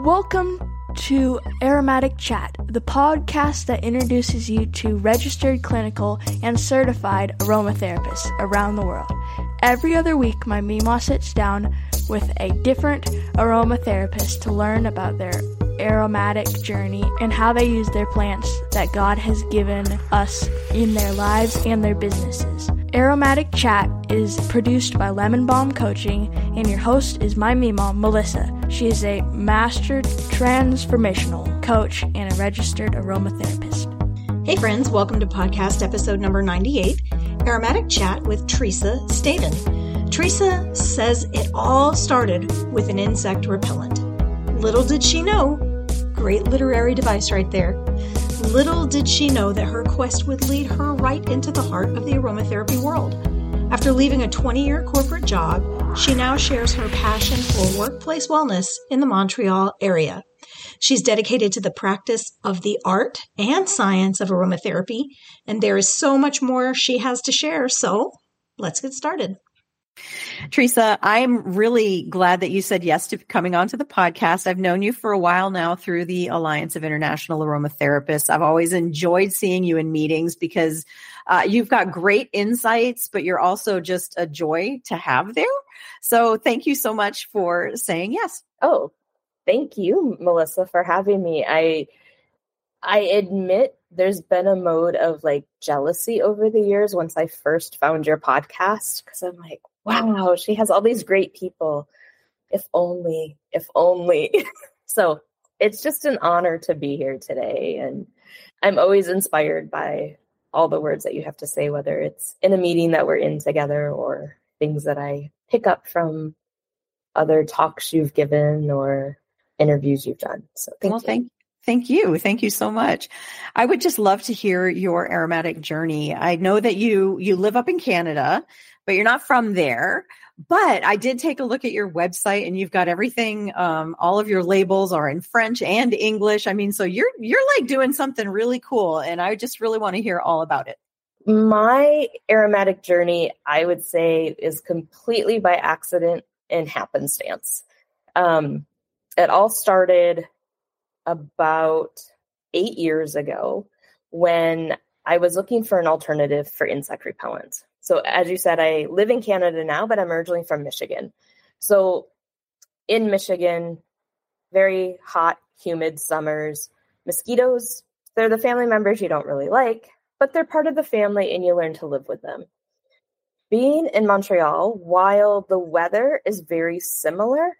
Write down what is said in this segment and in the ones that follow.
Welcome to Aromatic Chat, the podcast that introduces you to registered clinical and certified aromatherapists around the world. Every other week, my Mima sits down with a different aromatherapist to learn about their aromatic journey and how they use their plants that God has given us in their lives and their businesses. Aromatic Chat is produced by Lemon Balm Coaching, and your host is my Mima, Melissa. She is a master transformational coach and a registered aromatherapist. Hey friends, welcome to podcast episode number 98, Aromatic Chat with Teresa Staven. Teresa says it all started with an insect repellent. Little did she know, great literary device right there, little did she know that her quest would lead her right into the heart of the aromatherapy world. After leaving a 20-year corporate job, she now shares her passion for workplace wellness in the Montreal area. She's dedicated to the practice of the art and science of aromatherapy, and there is so much more she has to share, so let's get started. Teresa, I'm really glad that you said yes to coming onto the podcast. I've known you for a while now through the Alliance of International Aromatherapists. I've always enjoyed seeing you in meetings because you've got great insights, but you're also just a joy to have there. So thank you so much for saying yes. Oh, thank you, Melissa, for having me. I admit there's been a mode of like jealousy over the years once I first found your podcast, because I'm like, wow, she has all these great people. If only. So it's just an honor to be here today. And I'm always inspired by all the words that you have to say, whether it's in a meeting that we're in together or things that I pick up from other talks you've given or interviews you've done. So Thank you. Thank you so much. I would just love to hear your aromatic journey. I know that you live up in Canada, but you're not from there. But I did take a look at your website and you've got everything. All of your labels are in French and English. I mean, so you're like doing something really cool. And I just really want to hear all about it. My aromatic journey, I would say, is completely by accident and happenstance. It all started about 8 years ago when I was looking for an alternative for insect repellent. So as you said, I live in Canada now, but I'm originally from Michigan. So in Michigan, very hot, humid summers, mosquitoes, they're the family members you don't really like, but they're part of the family and you learn to live with them. Being in Montreal, while the weather is very similar,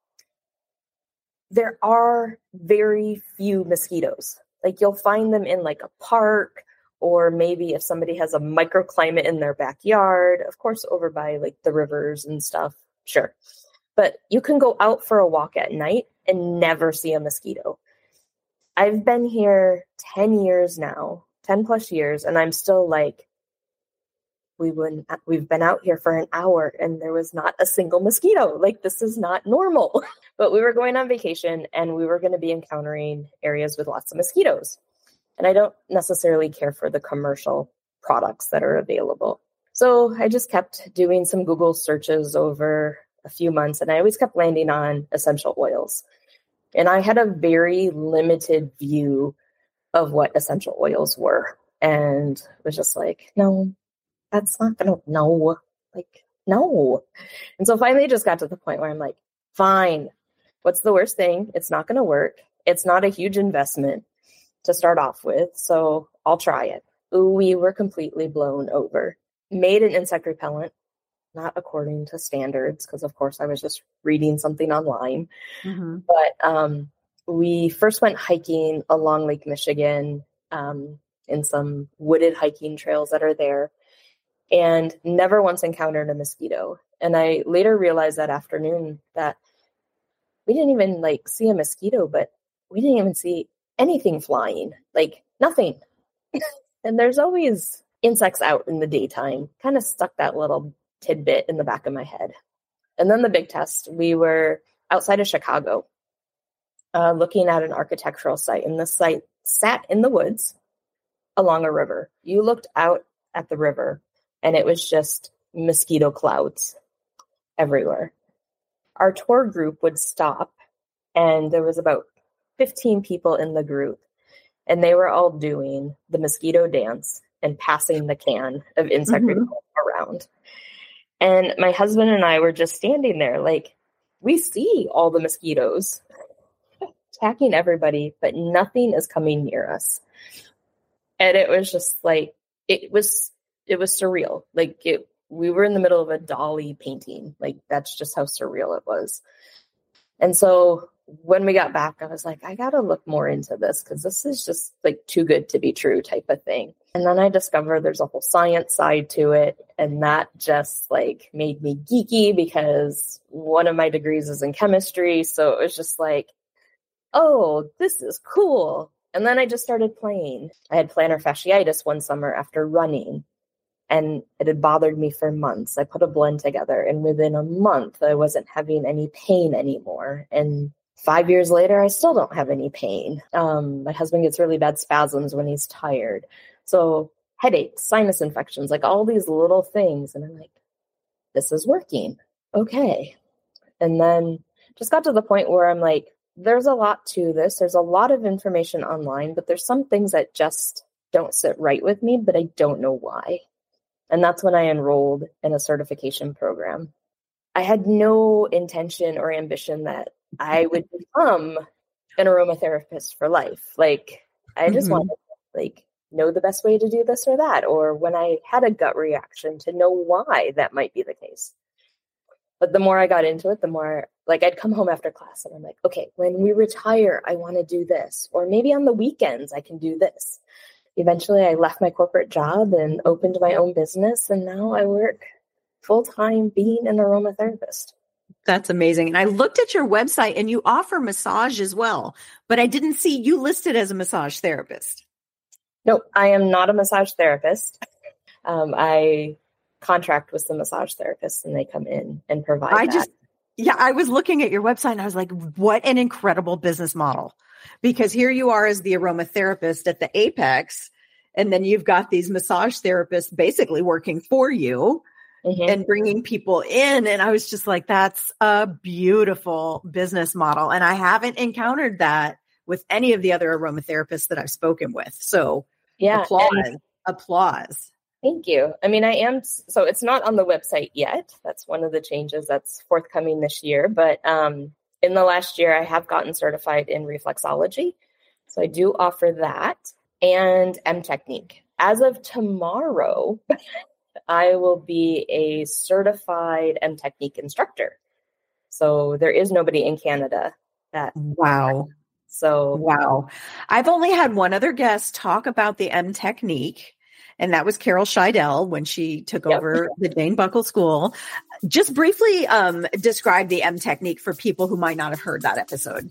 there are very few mosquitoes. Like you'll find them in like a park, or maybe if somebody has a microclimate in their backyard, of course, over by like the rivers and stuff. Sure. But you can go out for a walk at night and never see a mosquito. I've been here 10 years now, 10 plus years. And I'm still like, we've been out here for an hour and there was not a single mosquito. Like, this is not normal. But we were going on vacation and we were going to be encountering areas with lots of mosquitoes. And I don't necessarily care for the commercial products that are available. So I just kept doing some Google searches over a few months and I always kept landing on essential oils. And I had a very limited view of what essential oils were and was just like, no. That's not going to, no. And so finally it just got to the point where I'm like, fine, what's the worst thing? It's not going to work. It's not a huge investment to start off with, so I'll try it. We were completely blown over. Made an insect repellent, not according to standards, because of course I was just reading something online. Mm-hmm. But we first went hiking along Lake Michigan in some wooded hiking trails that are there, and never once encountered a mosquito. And I later realized that afternoon that we didn't even like see a mosquito, but we didn't even see anything flying, like nothing. And there's always insects out in the daytime. Kind of stuck that little tidbit in the back of my head. And then the big test, we were outside of Chicago looking at an architectural site. And the site sat in the woods along a river. You looked out at the river and it was just mosquito clouds everywhere. Our tour group would stop and there was about 15 people in the group, and they were all doing the mosquito dance and passing the can of insect repellent around. And my husband and I were just standing there like, we see all the mosquitoes attacking everybody, but nothing is coming near us. And it was just like, it was surreal. Like we were in the middle of a Dali painting. Like that's just how surreal it was. And so when we got back, I was like, I got to look more into this because this is just like too good to be true type of thing. And then I discovered there's a whole science side to it. And that just like made me geeky because one of my degrees is in chemistry. So it was just like, oh, this is cool. And then I just started playing. I had plantar fasciitis one summer after running, and it had bothered me for months. I put a blend together, and within a month, I wasn't having any pain anymore. And 5 years later, I still don't have any pain. My husband gets really bad spasms when he's tired. So headaches, sinus infections, like all these little things. And I'm like, this is working. Okay. And then just got to the point where I'm like, there's a lot to this. There's a lot of information online, but there's some things that just don't sit right with me, but I don't know why. And that's when I enrolled in a certification program. I had no intention or ambition that I would become an aromatherapist for life. Like I just wanted to like know the best way to do this or that, or when I had a gut reaction to know why that might be the case. But the more I got into it, the more like I'd come home after class and I'm like, okay, when we retire, I want to do this, or maybe on the weekends I can do this. Eventually I left my corporate job and opened my own business. And now I work full-time being an aromatherapist. That's amazing. And I looked at your website and you offer massage as well, but I didn't see you listed as a massage therapist. No, I am not a massage therapist. I contract with some massage therapists and they come in and provide that. I was looking at your website and I was like, what an incredible business model. Because here you are as the aromatherapist at the apex, and then you've got these massage therapists basically working for you and bringing people in. And I was just like, that's a beautiful business model. And I haven't encountered that with any of the other aromatherapists that I've spoken with. So yeah, applause. Thank you. I mean, so it's not on the website yet. That's one of the changes that's forthcoming this year. But in the last year, I have gotten certified in reflexology. So I do offer that and M Technique. As of tomorrow, I will be a certified M Technique instructor. So there is nobody in Canada that. Wow. I've only had one other guest talk about the M Technique, and that was Carol Scheidel when she took over the Jane Buckle School. Just briefly describe the M Technique for people who might not have heard that episode.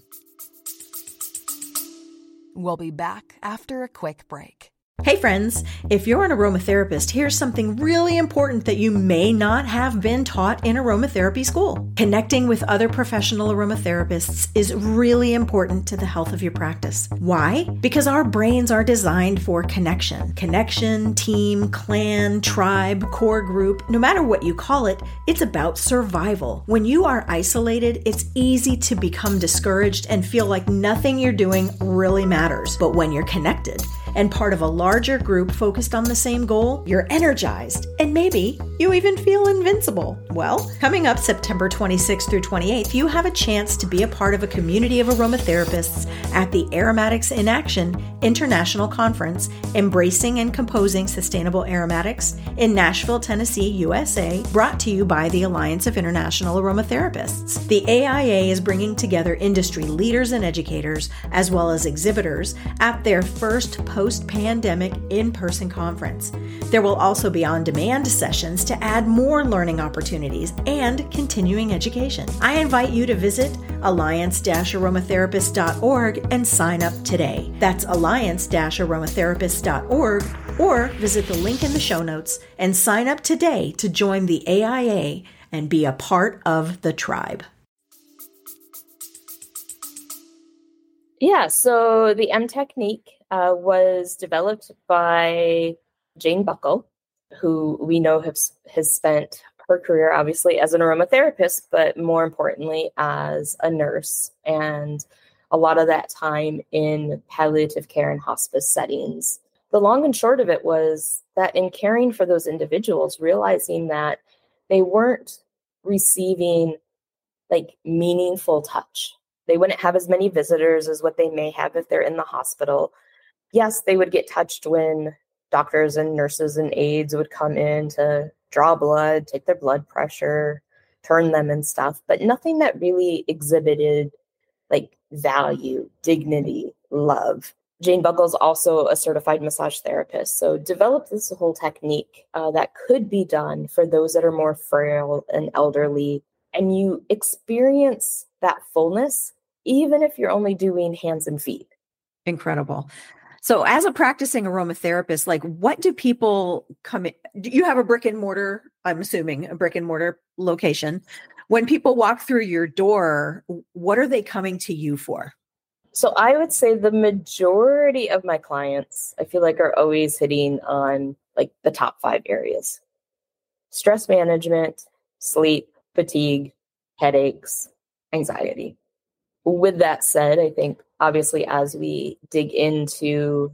We'll be back after a quick break. Hey friends, if you're an aromatherapist, here's something really important that you may not have been taught in aromatherapy school. Connecting with other professional aromatherapists is really important to the health of your practice. Why? Because our brains are designed for connection. Connection, team, clan, tribe, core group, no matter what you call it, it's about survival. When you are isolated, it's easy to become discouraged and feel like nothing you're doing really matters. But when you're connected and part of a larger group focused on the same goal, you're energized, and maybe you even feel invincible. Well, coming up September 26th through 28th, you have a chance to be a part of a community of aromatherapists at the Aromatics in Action International Conference, Embracing and Composing Sustainable Aromatics in Nashville, Tennessee, USA, brought to you by the Alliance of International Aromatherapists. The AIA is bringing together industry leaders and educators, as well as exhibitors, at their first post-pandemic in-person conference. There will also be on-demand sessions to add more learning opportunities and continuing education. I invite you to visit alliance-aromatherapist.org and sign up today. That's alliance-aromatherapist.org, or visit the link in the show notes and sign up today to join the AIA and be a part of the tribe. Yeah, so the M Technique was developed by Jane Buckle, who we know has spent her career, obviously, as an aromatherapist, but more importantly, as a nurse. And a lot of that time in palliative care and hospice settings. The long and short of it was that in caring for those individuals, realizing that they weren't receiving like meaningful touch. They wouldn't have as many visitors as what they may have if they're in the hospital. Yes, they would get touched when doctors and nurses and aides would come in to draw blood, take their blood pressure, turn them and stuff, but nothing that really exhibited like value, dignity, love. Jane Buckle's also a certified massage therapist, so developed this whole technique that could be done for those that are more frail and elderly, and you experience that fullness even if you're only doing hands and feet. Incredible. So as a practicing aromatherapist, like what do people come in? Do you have a brick and mortar, I'm assuming a brick and mortar location? When people walk through your door, what are they coming to you for? So I would say the majority of my clients, I feel like, are always hitting on like the top 5 areas: stress management, sleep, fatigue, headaches, anxiety. With that said, I think obviously as we dig into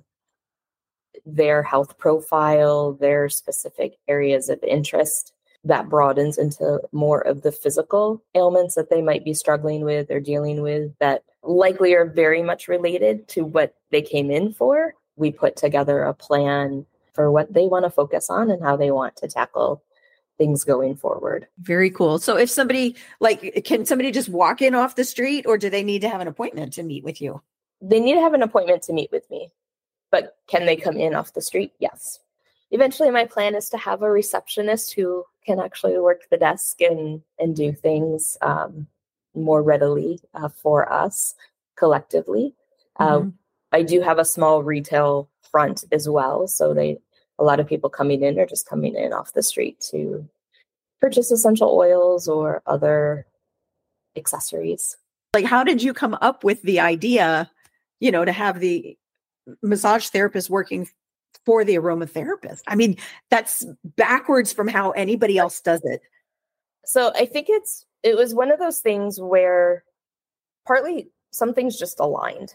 their health profile, their specific areas of interest, that broadens into more of the physical ailments that they might be struggling with or dealing with that likely are very much related to what they came in for. We put together a plan for what they want to focus on and how they want to tackle things going forward. Very cool. So if somebody, like, can somebody just walk in off the street, or do they need to have an appointment to meet with you? They need to have an appointment to meet with me, but can they come in off the street? Yes. Eventually, my plan is to have a receptionist who can actually work the desk and do things more readily for us collectively. I do have a small retail front as well. So a lot of people coming in are just coming in off the street to purchase essential oils or other accessories. Like, how did you come up with the idea, to have the massage therapist working for the aromatherapist? I mean, that's backwards from how anybody else does it. So I think it was one of those things where partly some things just aligned.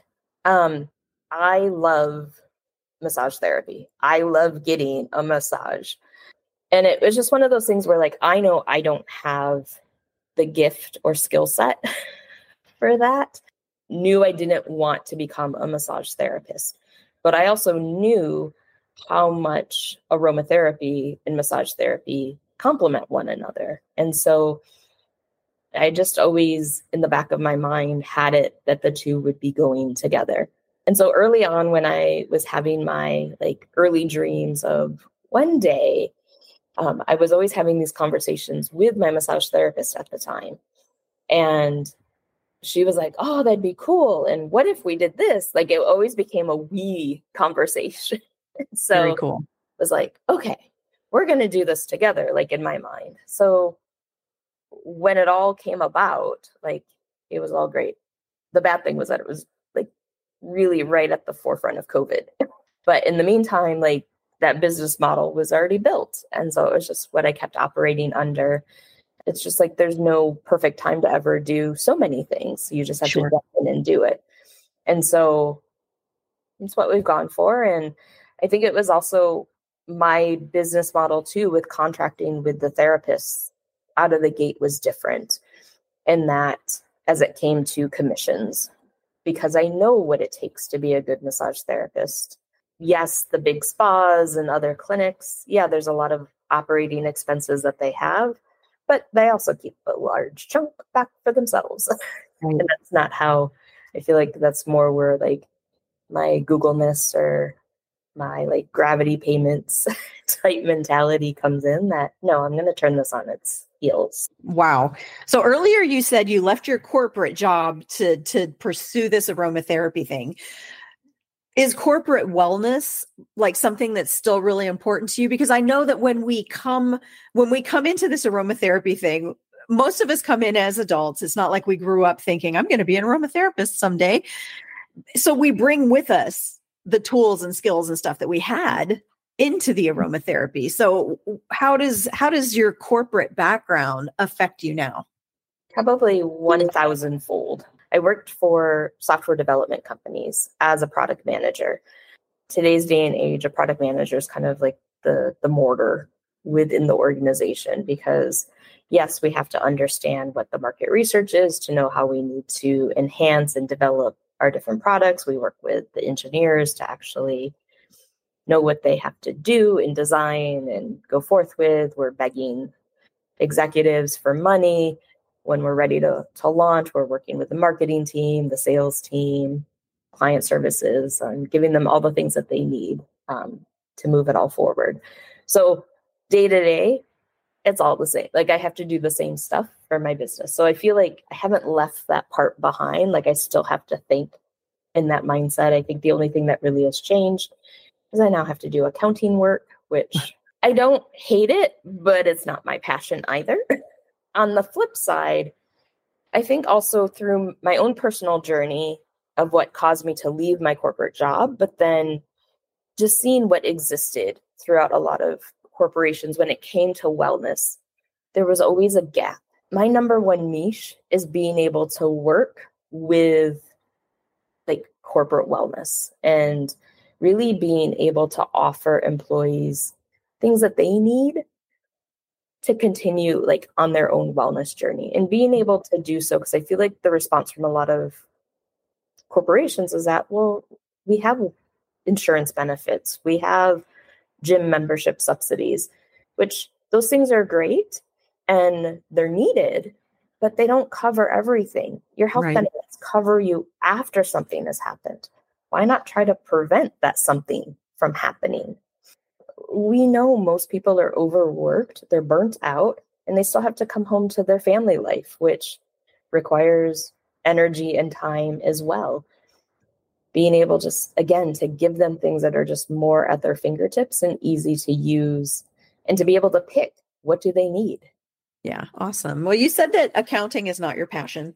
I love massage therapy. I love getting a massage. And it was just one of those things where, like, I know I don't have the gift or skill set for that. Knew I didn't want to become a massage therapist. But I also knew how much aromatherapy and massage therapy complement one another. And so I just always, in the back of my mind, had it that the two would be going together. And so early on, when I was having my early dreams of one day, I was always having these conversations with my massage therapist at the time. And she was like, oh, that'd be cool. And what if we did this? Like, it always became a we conversation. So very cool. It was like, okay, we're going to do this together, in my mind. So when it all came about, it was all great. The bad thing was that it was really right at the forefront of COVID. But in the meantime, that business model was already built. And so it was just what I kept operating under. It's just there's no perfect time to ever do so many things. You just have to jump in and do it. And so it's what we've gone for. And I think it was also my business model too, with contracting with the therapists out of the gate was different in that as it came to commissions, because I know what it takes to be a good massage therapist. Yes, the big spas and other clinics, there's a lot of operating expenses that they have, but they also keep a large chunk back for themselves. Right. And that's not how I feel like that's more where my Googleness or my gravity payments type mentality comes in, that no, I'm going to turn this on its heels. Wow. So earlier you said you left your corporate job to pursue this aromatherapy thing. Is corporate wellness something that's still really important to you? Because I know that when we come into this aromatherapy thing, most of us come in as adults. It's not like we grew up thinking, I'm going to be an aromatherapist someday. So we bring with us the tools and skills and stuff that we had into the aromatherapy. So how does your corporate background affect you now? Probably 1,000-fold. I worked for software development companies as a product manager. Today's day and age, a product manager is kind of like the mortar within the organization, because yes, we have to understand what the market research is to know how we need to enhance and develop our different products. We work with the engineers to actually know what they have to do in design and go forth with. We're begging executives for money. When we're ready to launch, we're working with the marketing team, the sales team, client services, and giving them all the things that they need to move it all forward. So day to day, it's all the same. Like I have to do the same stuff for my business. So I feel like I haven't left that part behind. Like I still have to think in that mindset. I think the only thing that really has changed is I now have to do accounting work, which I don't hate it, but it's not my passion either. On the flip side, I think also through my own personal journey of what caused me to leave my corporate job, but then just seeing what existed throughout a lot of corporations when it came to wellness, there was always a gap. My number one niche is being able to work with like corporate wellness and really being able to offer employees things that they need to continue like on their own wellness journey, and being able to do so. Because I feel like the response from a lot of corporations is that, well, we have insurance benefits, we have gym membership subsidies, which those things are great and they're needed, but they don't cover everything. Your health benefits cover you after something has happened. Why not try to prevent that something from happening? We know most people are overworked, they're burnt out, and they still have to come home to their family life, which requires energy and time as well. Being able just, again, to give them things that are just more at their fingertips and easy to use, and to be able to pick what do they need. Yeah, awesome. Well, you said that accounting is not your passion.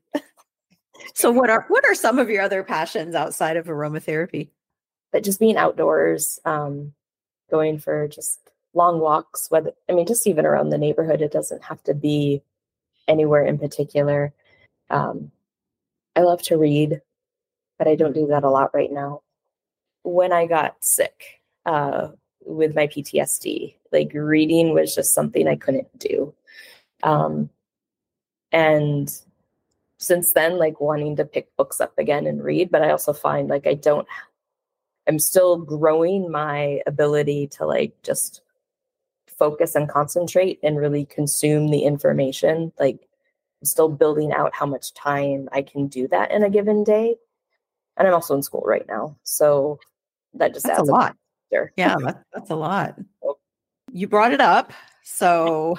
So what are some of your other passions outside of aromatherapy? But just being outdoors, going for just long walks, just even around the neighborhood. It doesn't have to be anywhere in particular. I love to read, but I don't do that a lot right now. When I got sick with my PTSD, like reading was just something I couldn't do. And since then, like wanting to pick books up again and read, but I also find like I'm still growing my ability to like just focus and concentrate and really consume the information. Like I'm still building out how much time I can do that in a given day. And I'm also in school right now. So that's adds a lot. Yeah, that's a lot. You brought it up. So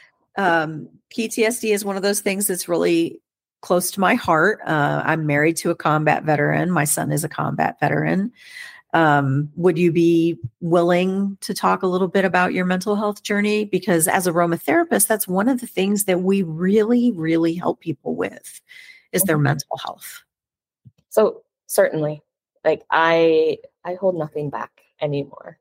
PTSD is one of those things that's really close to my heart. I'm married to a combat veteran. My son is a combat veteran. Would you be willing to talk a little bit about your mental health journey? Because as aromatherapist, that's one of the things that we really, really help people with is their mental health. So certainly, like I hold nothing back anymore.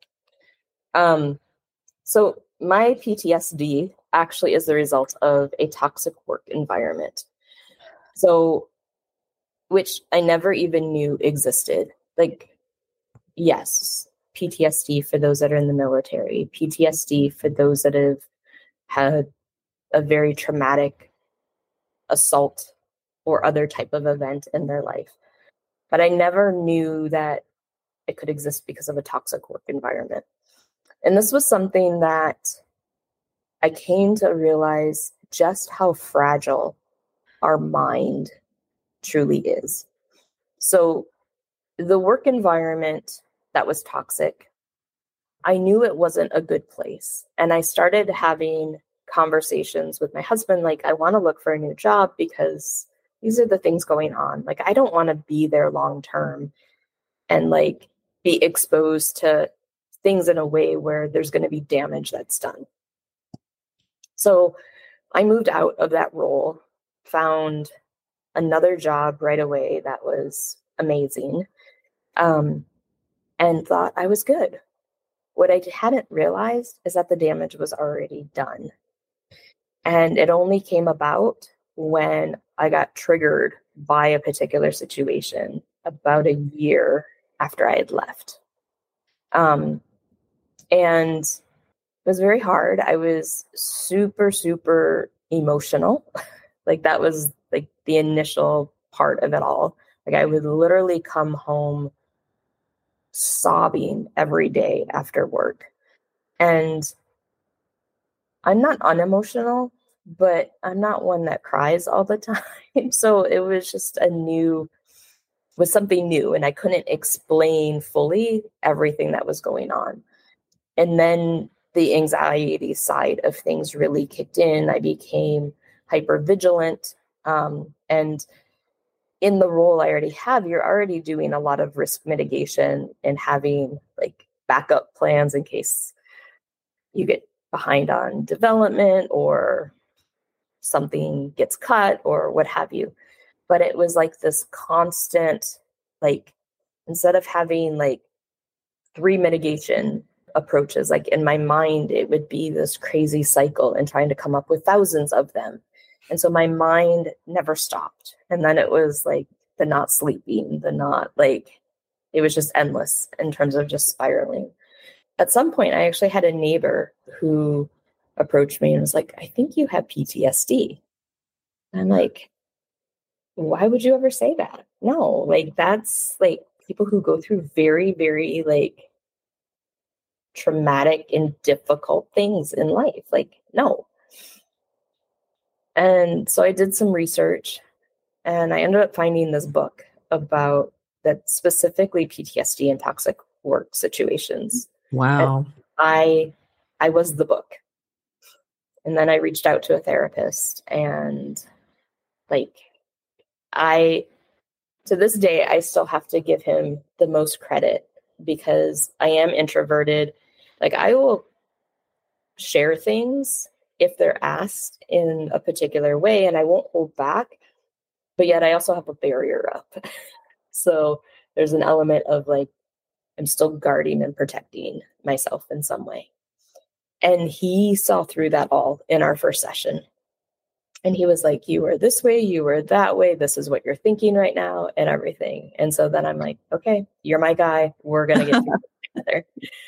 So my PTSD actually is the result of a toxic work environment. So, which I never even knew existed. Like, yes, PTSD for those that are in the military, PTSD for those that have had a very traumatic assault or other type of event in their life. But I never knew that it could exist because of a toxic work environment. And this was something that I came to realize just how fragile our mind truly is. So the work environment that was toxic, I knew it wasn't a good place. And I started having conversations with my husband, like, I want to look for a new job because these are the things going on. Like, I don't want to be there long term and like be exposed to things in a way where there's going to be damage that's done. So I moved out of that role, found another job right away that was amazing, and thought I was good. what I hadn't realized is that the damage was already done. And it only came about when I got triggered by a particular situation about a year after I had left. And it was very hard. I was super, super emotional. Like that was like the initial part of it all. Like I would literally come home sobbing every day after work. And I'm not unemotional, but I'm not one that cries all the time. So it was just was something new, and I couldn't explain fully everything that was going on. And then the anxiety side of things really kicked in. I became hyper vigilant. And in the role I already have, you're already doing a lot of risk mitigation and having like backup plans in case you get behind on development or something gets cut or what have you. But it was like this constant, like, instead of having like 3 mitigation approaches, like in my mind, it would be this crazy cycle and trying to come up with thousands of them. And so my mind never stopped. And then it was like the not sleeping, it was just endless in terms of just spiraling. At some point, I actually had a neighbor who approached me and was like, I think you have PTSD. And I'm like, why would you ever say that? No, like that's like people who go through very, very like traumatic and difficult things in life. Like, no. And so I did some research and I ended up finding this book about that, specifically PTSD and toxic work situations. Wow. And I was the book. And then I reached out to a therapist, and to this day, I still have to give him the most credit because I am introverted. Like I will share things if they're asked in a particular way, and I won't hold back, but yet I also have a barrier up. So there's an element of like, I'm still guarding and protecting myself in some way. And he saw through that all in our first session. And he was like, you were this way, you were that way. This is what you're thinking right now and everything. And so then I'm like, okay, you're my guy. We're going to get together.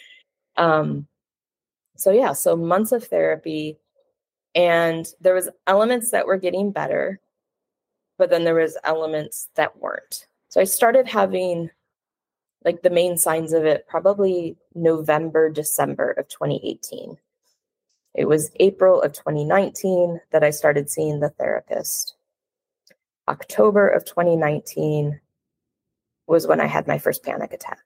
So months of therapy, and there was elements that were getting better, but then there was elements that weren't. So I started having like the main signs of it probably November, December of 2018. It was April of 2019 that I started seeing the therapist. October of 2019 was when I had my first panic attack.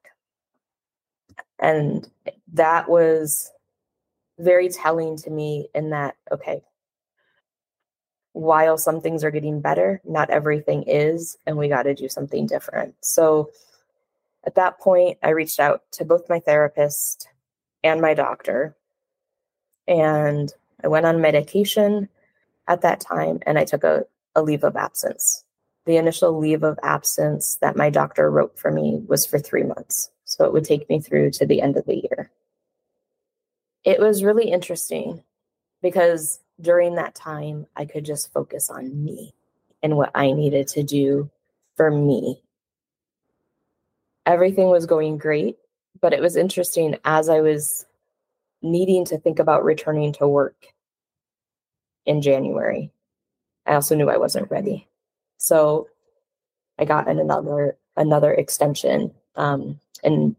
And that was very telling to me in that, okay, while some things are getting better, not everything is, and we got to do something different. So at that point, I reached out to both my therapist and my doctor, and I went on medication at that time, and I took a leave of absence. The initial leave of absence that my doctor wrote for me was for 3 months. So it would take me through to the end of the year. It was really interesting because during that time, I could just focus on me and what I needed to do for me. Everything was going great, but it was interesting as I was needing to think about returning to work in January. I also knew I wasn't ready. So I got another extension. And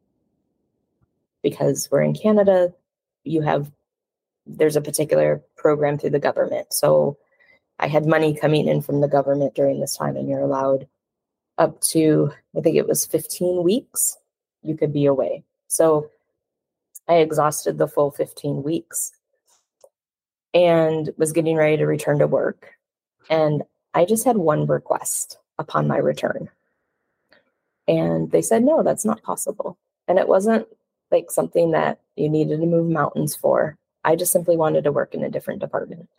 because we're in Canada, there's a particular program through the government. So I had money coming in from the government during this time, and you're allowed up to, I think it was 15 weeks, you could be away. So I exhausted the full 15 weeks and was getting ready to return to work. And I just had one request upon my return. And they said, no, that's not possible. And it wasn't like something that you needed to move mountains for. I just simply wanted to work in a different department.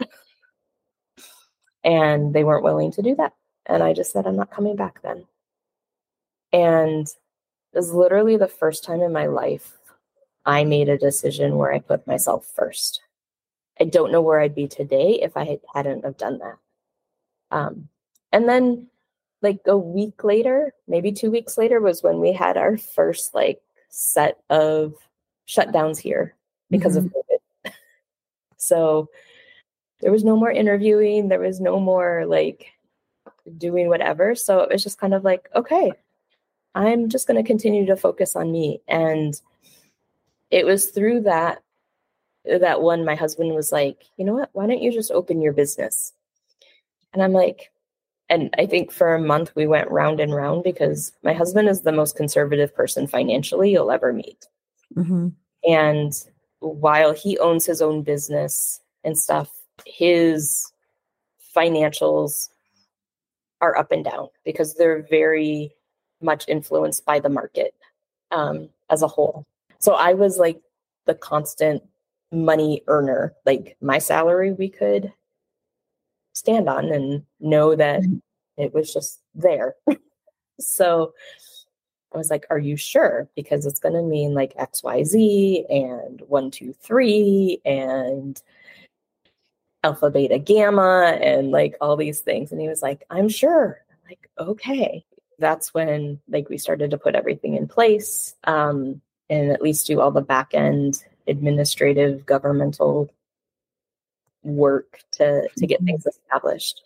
And they weren't willing to do that. And I just said, I'm not coming back then. And it was literally the first time in my life I made a decision where I put myself first. I don't know where I'd be today if I hadn't have done that. And then like a week later, maybe 2 weeks later, was when we had our first like set of shutdowns here because of COVID. So there was no more interviewing. There was no more like doing whatever. So it was just kind of like, okay, I'm just going to continue to focus on me. And it was through that one, my husband was like, you know what, why don't you just open your business? And I'm like, and I think for a month we went round and round because my husband is the most conservative person financially you'll ever meet. And while he owns his own business and stuff, his financials are up and down because they're very much influenced by the market as a whole. So I was like the constant money earner, like my salary we could stand on and know that it was just there. So I was like, are you sure? Because it's going to mean like XYZ and 1, 2, 3 and alpha, beta, gamma, and like all these things. And he was like, I'm sure. I'm like, okay. That's when like we started to put everything in place and at least do all the back end administrative governmental work to get things established.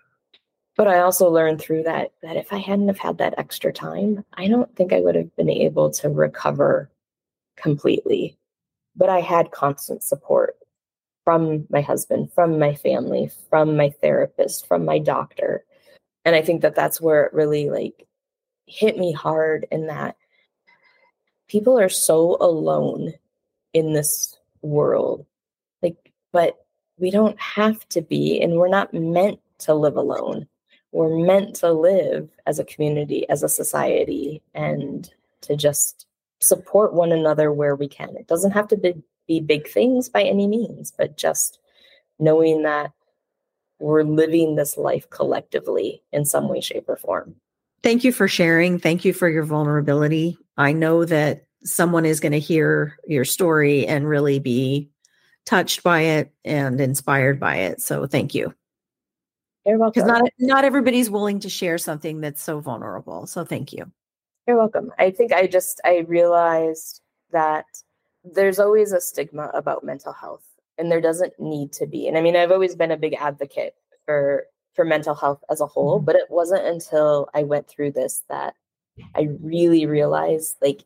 But I also learned through that if I hadn't have had that extra time, I don't think I would have been able to recover completely. But I had constant support from my husband, from my family, from my therapist, from my doctor. And I think that that's where it really like hit me hard in that people are so alone in this world. Like, but we don't have to be, and we're not meant to live alone. We're meant to live as a community, as a society, and to just support one another where we can. It doesn't have to be big things by any means, but just knowing that we're living this life collectively in some way, shape, or form. Thank you for sharing. Thank you for your vulnerability. I know that someone is going to hear your story and really be touched by it and inspired by it. So thank you. You're welcome. Because not everybody's willing to share something that's so vulnerable. So thank you. You're welcome. I think I realized that there's always a stigma about mental health, and there doesn't need to be. And I mean, I've always been a big advocate for mental health as a whole, but it wasn't until I went through this that I really realized, like,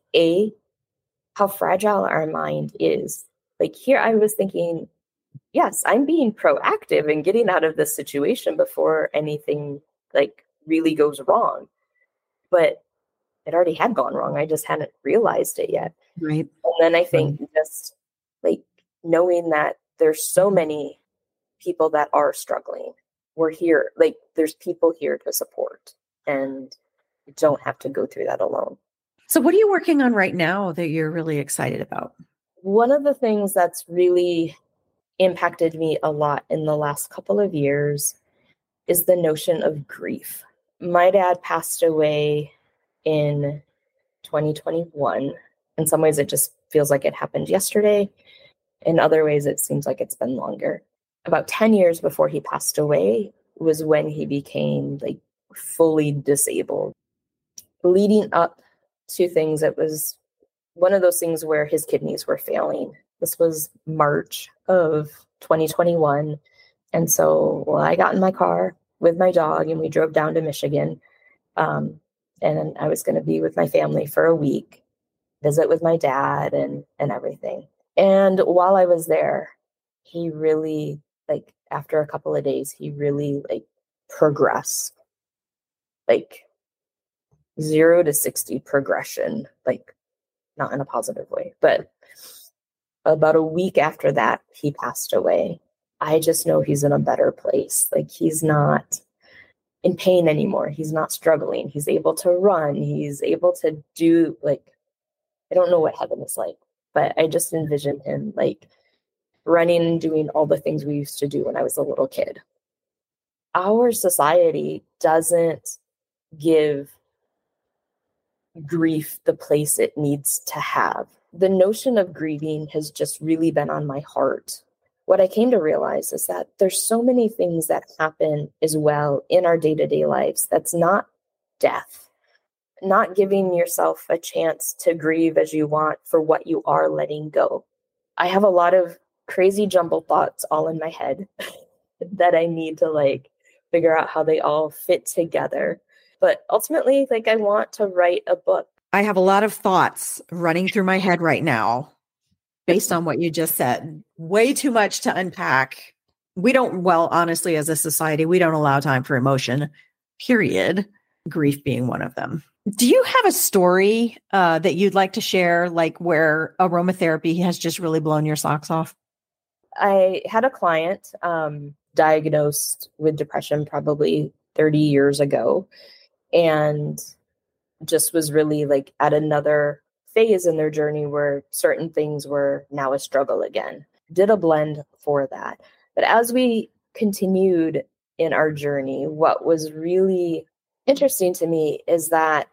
how fragile our mind is. Like, here I was thinking, yes, I'm being proactive and getting out of this situation before anything like really goes wrong. But it already had gone wrong. I just hadn't realized it yet. Right. And then I think just like knowing that there's so many people that are struggling. We're here, like there's people here to support, and you don't have to go through that alone. So what are you working on right now that you're really excited about? One of the things that's really impacted me a lot in the last couple of years is the notion of grief. My dad passed away in 2021. In some ways, it just feels like it happened yesterday. In other ways, it seems like it's been longer. About 10 years before he passed away was when he became like fully disabled. Leading up to things, it was one of those things where his kidneys were failing. This was March of 2021. And so, I got in my car with my dog and we drove down to Michigan. And I was going to be with my family for a week, visit with my dad and everything. And while I was there, he really, like, after a couple of days, he really, like, progressed. Like, 0 to 60 progression, like, not in a positive way. But about a week after that, he passed away. I just know he's in a better place. Like, he's not in pain anymore. He's not struggling. He's able to run. He's able to do, like, I don't know what heaven is like, but I just envision him like running and doing all the things we used to do when I was a little kid. Our society doesn't give grief the place it needs to have. the notion of grieving has just really been on my heart. What I came to realize is that there's so many things that happen as well in our day-to-day lives that's not death, not giving yourself a chance to grieve as you want for what you are letting go. I have a lot of crazy jumbled thoughts all in my head that I need to like figure out how they all fit together. But ultimately, like, I want to write a book. I have a lot of thoughts running through my head right now based on what you just said. Way too much to unpack. We don't, well, honestly, as a society, we don't allow time for emotion, period. Grief being one of them. Do you have a story that you'd like to share, like where aromatherapy has just really blown your socks off? I had a client diagnosed with depression probably 30 years ago, and just was really like at another phase in their journey where certain things were now a struggle again. Did a blend for that. But as we continued in our journey, what was really interesting to me is that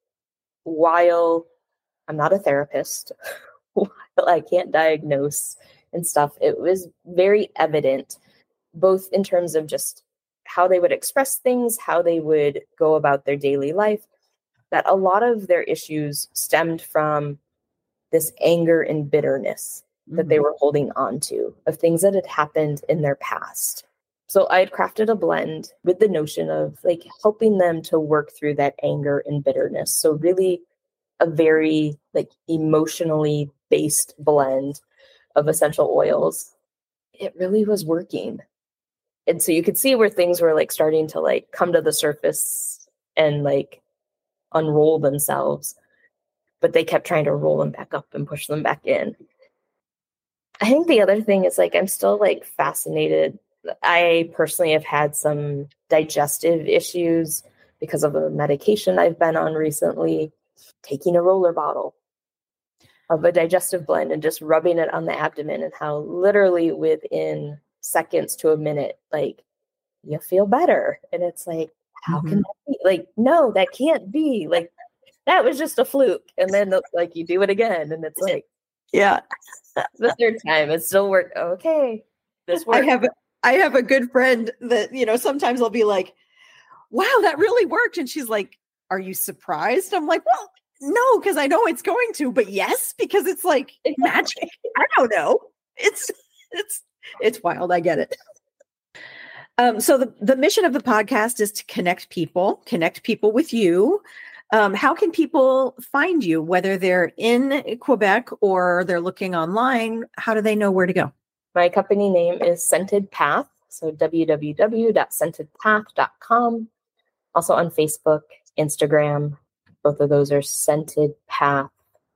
while I'm not a therapist, while I can't diagnose and stuff, it was very evident, both in terms of just how they would express things, how they would go about their daily life, that a lot of their issues stemmed from this anger and bitterness that they were holding on to, of things that had happened in their past. So I had crafted a blend with the notion of like helping them to work through that anger and bitterness. So really a very like emotionally based blend of essential oils. It really was working. And so you could see where things were like starting to like come to the surface and like unroll themselves, but they kept trying to roll them back up and push them back in. I think the other thing is like, I'm still like fascinated. I personally have had some digestive issues because of a medication I've been on recently, taking a roller bottle of a digestive blend and just rubbing it on the abdomen, and how literally within seconds to a minute, like you feel better. And it's like, how can that be? Like, no, that can't be. Like, that was just a fluke. And then like you do it again, and it's like, yeah, the third time it still worked. Okay, this worked. I have a good friend that, you know, sometimes I'll be like, wow, that really worked. And she's like, are you surprised? I'm like, well, no, because I know it's going to, but yes, because it's like magic. I don't know. It's wild. I get it. So the mission of the podcast is to connect people with you. How can people find you, whether they're in Quebec or they're looking online? How do they know where to go? My company name is Scented Path. So www.scentedpath.com. Also on Facebook, Instagram. Both of those are Scented Path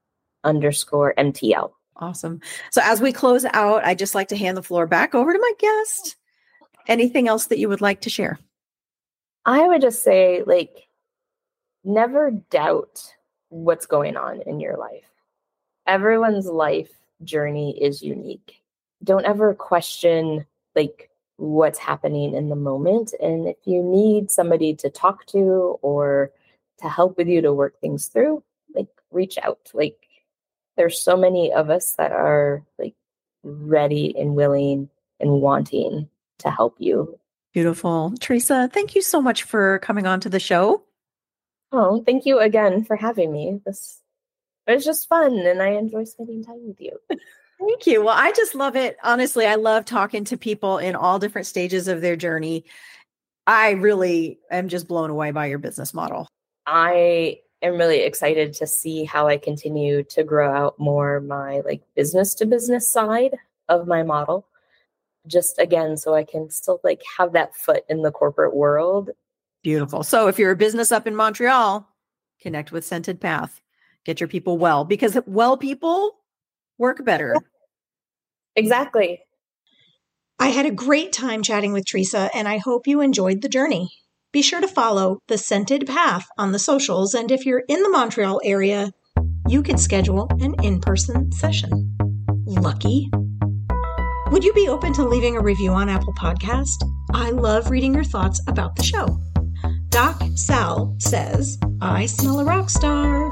_MTL. Awesome. So as we close out, I'd just like to hand the floor back over to my guest. Anything else that you would like to share? I would just say, like, never doubt what's going on in your life. Everyone's life journey is unique. Don't ever question, like, what's happening in the moment. And if you need somebody to talk to or to help with you to work things through, like, reach out. Like, there's so many of us that are, like, ready and willing and wanting to help you. Beautiful. Teresa, thank you so much for coming on to the show. Oh, thank you again for having me. It was just fun, and I enjoy spending time with you. Thank you. Well, I just love it. Honestly, I love talking to people in all different stages of their journey. I really am just blown away by your business model. I am really excited to see how I continue to grow out more my like business to business side of my model. Just again, so I can still like have that foot in the corporate world. Beautiful. So if you're a business up in Montreal, connect with Scented Path. Get your people well, because well people work better. Exactly. I had a great time chatting with Teresa, and I hope you enjoyed the journey. Be sure to follow the Scented Path on the socials, and if you're in the Montreal area, you could schedule an in-person session. Lucky. Would you be open to leaving a review on Apple Podcast? I love reading your thoughts about the show. Doc Sal says, I smell a rock star.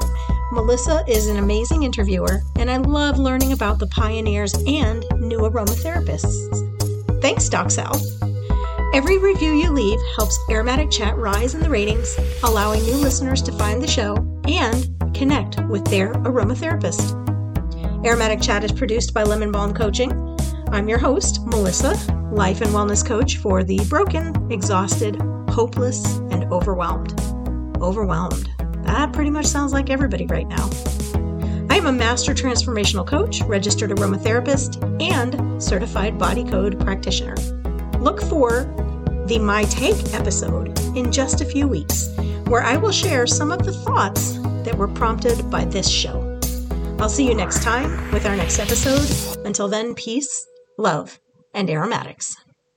Melissa is an amazing interviewer, and I love learning about the pioneers and new aromatherapists. Thanks, Doc Sal. Every review you leave helps Aromatic Chat rise in the ratings, allowing new listeners to find the show and connect with their aromatherapist. Aromatic Chat is produced by Lemon Balm Coaching. I'm your host, Melissa, life and wellness coach for the broken, exhausted, hopeless, and overwhelmed. Overwhelmed. That pretty much sounds like everybody right now. I am a master transformational coach, registered aromatherapist, and certified body code practitioner. Look for the My Take episode in just a few weeks, where I will share some of the thoughts that were prompted by this show. I'll see you next time with our next episode. Until then, peace, love, and aromatics.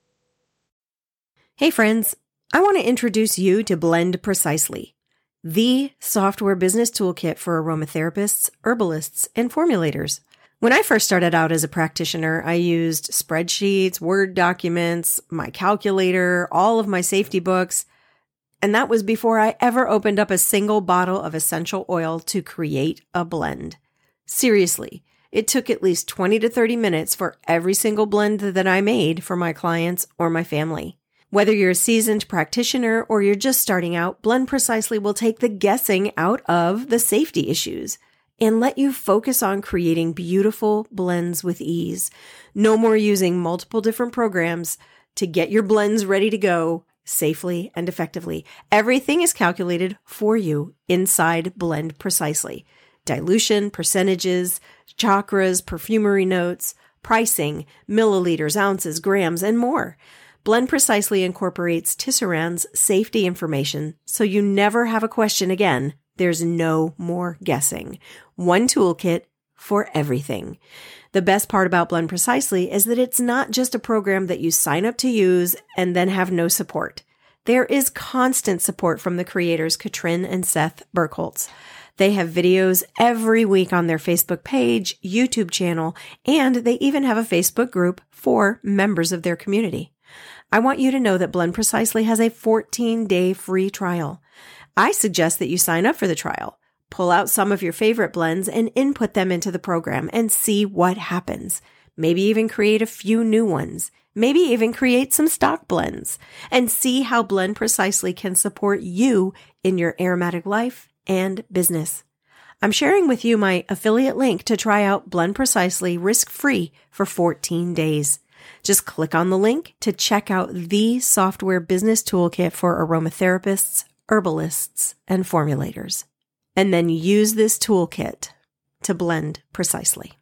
Hey friends, I want to introduce you to Blend Precisely, the software business toolkit for aromatherapists, herbalists, and formulators. When I first started out as a practitioner, I used spreadsheets, Word documents, my calculator, all of my safety books, and that was before I ever opened up a single bottle of essential oil to create a blend. Seriously, it took at least 20 to 30 minutes for every single blend that I made for my clients or my family. Whether you're a seasoned practitioner or you're just starting out, Blend Precisely will take the guessing out of the safety issues and let you focus on creating beautiful blends with ease. No more using multiple different programs to get your blends ready to go safely and effectively. Everything is calculated for you inside Blend Precisely. Dilution, percentages, chakras, perfumery notes, pricing, milliliters, ounces, grams, and more. Blend Precisely incorporates Tisserand's safety information, so you never have a question again. There's no more guessing. One toolkit for everything. The best part about Blend Precisely is that it's not just a program that you sign up to use and then have no support. There is constant support from the creators, Katrin and Seth Burkholz. They have videos every week on their Facebook page, YouTube channel, and they even have a Facebook group for members of their community. I want you to know that Blend Precisely has a 14-day free trial. I suggest that you sign up for the trial, pull out some of your favorite blends and input them into the program and see what happens. Maybe even create a few new ones. Maybe even create some stock blends and see how Blend Precisely can support you in your aromatic life and business. I'm sharing with you my affiliate link to try out Blend Precisely risk-free for 14 days. Just click on the link to check out the software business toolkit for aromatherapists, herbalists, and formulators. And then use this toolkit to blend precisely.